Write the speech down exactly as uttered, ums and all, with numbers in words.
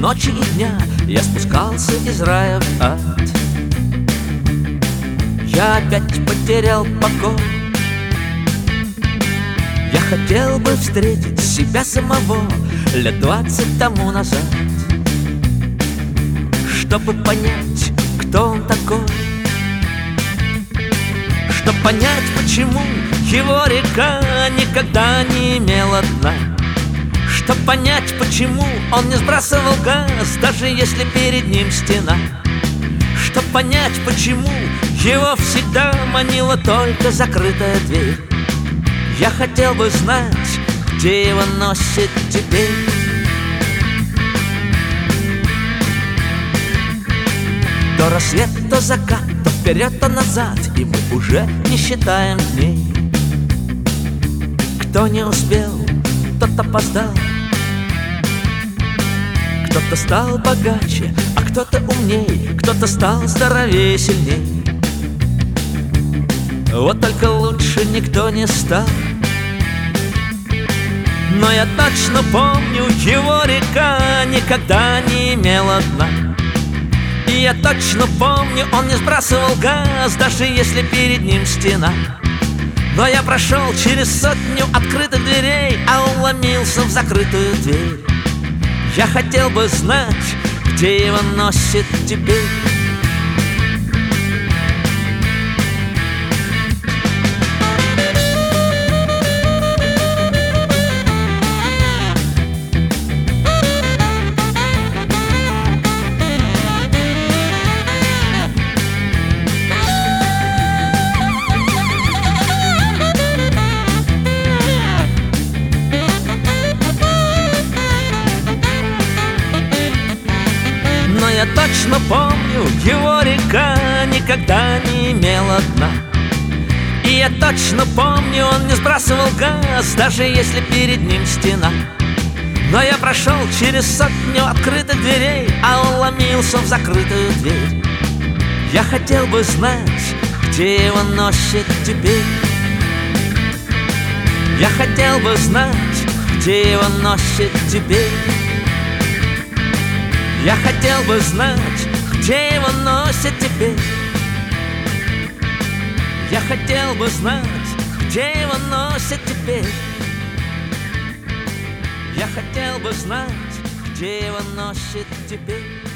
ночи и дня я спускался из рая в ад. Я опять потерял покой. Я хотел бы встретить себя самого лет двадцать тому назад, чтобы понять, кто он такой, чтобы понять, почему его река никогда не имела дна, чтобы понять, почему он не сбрасывал газ, даже если перед ним стена, чтобы понять, почему его всегда манила только закрытая дверь. Я хотел бы знать, где его носит теперь. То рассвет, то закат, то вперед, то назад, и мы уже не считаем дней. Кто не успел, тот опоздал. Кто-то стал богаче, а кто-то умней, кто-то стал здоровее, сильней. Вот только лучше никто не стал. Но я точно помню, его река никогда не имела дна. И я точно помню, он не сбрасывал газ, даже если перед ним стена. Но я прошел через сотню открытых дверей, а он ломился в закрытую дверь. Я хотел бы знать, где его носит теперь. Но я точно помню, его река никогда не имела дна. И я точно помню, он не сбрасывал газ, даже если перед ним стена. Но я прошел через сотню открытых дверей, а он ломился в закрытую дверь. Я хотел бы знать, где его носит теперь. Я хотел бы знать, где его носит теперь. Я хотел бы знать, где его носит теперь. Я хотел бы знать, где его носит теперь. Я хотел бы знать, где его носит теперь.